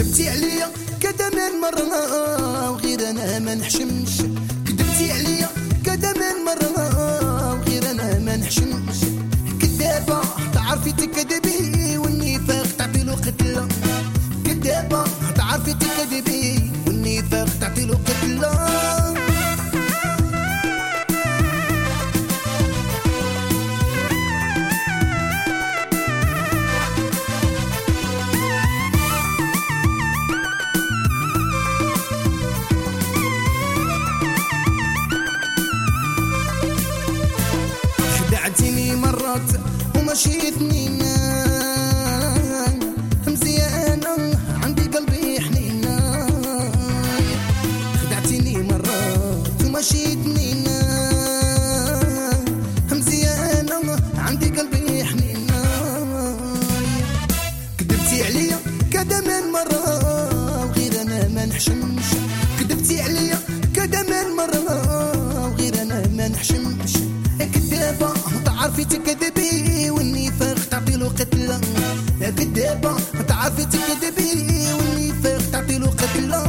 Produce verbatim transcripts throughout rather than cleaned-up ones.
كدبتي عليا كذا من مرة وغير انا ما نحشمش. كدبتي عليا كذا من مرة وغير انا ما نحشمش. كدابة تعرفي تكذبي والنفاق تعطي له قتلة. كدابة تعرفي تكذبي والنفاق تعطي له قتلة. خدعتيني مرات وماشي اثنين مزيانة عندي قلبي حنينة. خدعتيني مرات وماشي اثنين مزيانة عندي قلبي حنينة. كدبتي عليا كذا من مرة وغير انا ما نحشمش. كدبتي عليا كذا من مرة وغير انا ما نحشمش. كدابة تعرفي تكذبي والنفاق تعطي له قتلة. يا كدابة تعرفي تكذبي والنفاق تعطي له قتلة.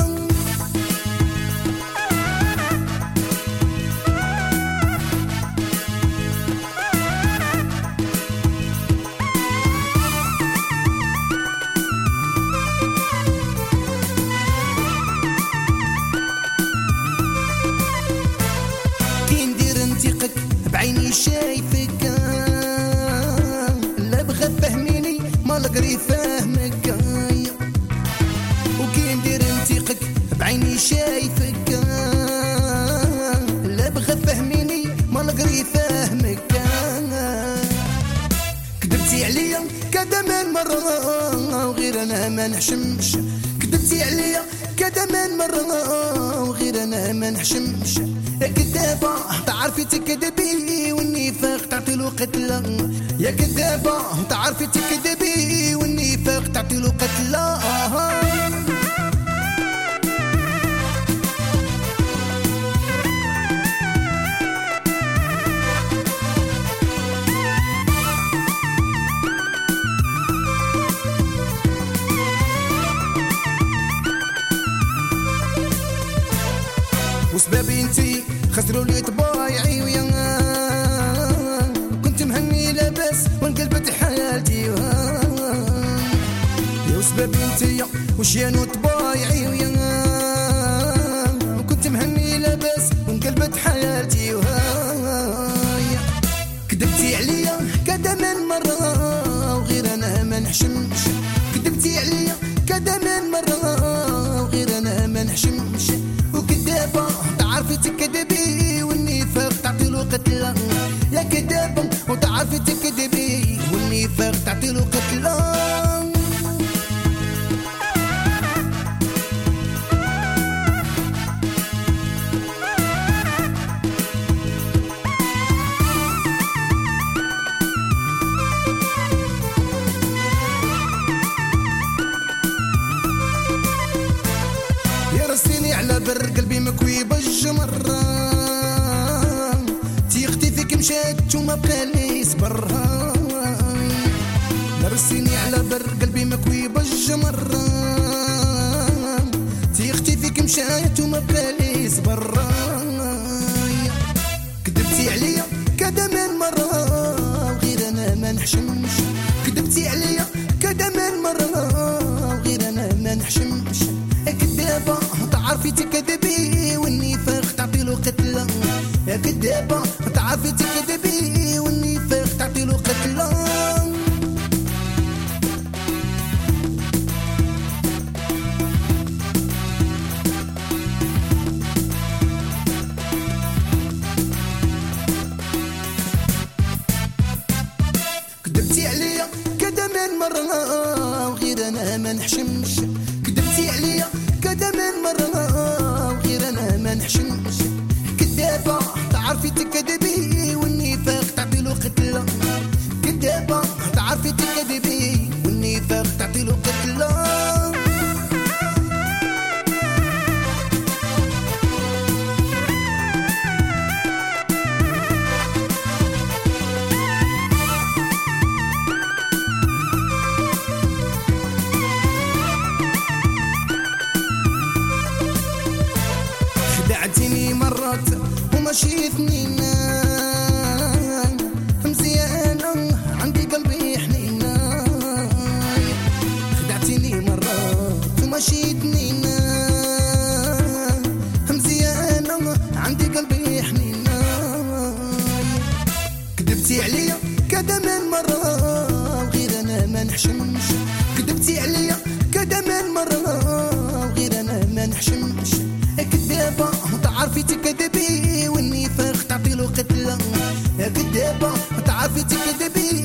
كي ندير انتقك بعيني شايفك لا بغى تفهميني ما لقري فاهمك. وكي ندير انتقك بعيني شايفك لا بغى تفهميني ما لقري فاهمك. كدبتي عليا كذا من مرة وغير انا ما نحشمش. كدبتي عليا كذا من مرة وغير انا ما نحشمش. يا كدابة تعرفي تكذبي والنفاق تعطي له قتلة. يا كدابة تعرفي تكذبي والنفاق تعطي له قتلة. وسبابي انتي خسروا لي طبايعي ويا كنت مهني لاباس وانقلبت حياتي. يا وسبابي انتي وشيانو طبايعي ويا كنت مهني لاباس وانقلبت حياتي. كدبتي عليا كذا من مرة وغير انا ما نحشمش. كدبتي عليا كذا من مرة وغير انا ما نحشمش. وكدابة تعرفي تكذبي والنفاق تعطي له قتلة. يا كدابة وتعرفي تكذبي والنفاق تعطي له قتلة. يا رسيني على بر قلبي مكوي بالجمر. تيختي فيك مشات وما بقى لي صبر. يا رسيني على بر قلبي مكوي بالجمر. تيختي فيك مشات وما بقى لي صبر. كدبتي عليا كذا من مرة وغير انا ما نحشمش. كدبتي عليا كذا من مرة وغير انا ما نحشمش. كدابة تعرفي تكذبي والنفاق تعطي له قتلة. يا كدابة تعرفي تكذبي والنفاق تعطي له قتلة. كدبتي عليا كذا من مرة وغير انا ما نحشمش. كدبتي عليا كذا من مرة وغير انا ما نحشمش. كدابة تعرفي تكذبي والنفاق تعطي له قتلة. كدابة تعرفي تكذبي والنفاق تعطي له قتلة. ماشي ثنينا مزيانة عندي قلبي حنينة خدعتيني مرات وماشي ثنينا مزيانة عندي قلبي حنينة كذبتي عليا كذا من مرة وغير أنا ما نحشمش كذبتي عليا كذا من مرة وغير أنا ما نحشمش كذابة تعرفي تكذبي والنفاق تعطيلو قتلة كذابة تعرفي تكذبي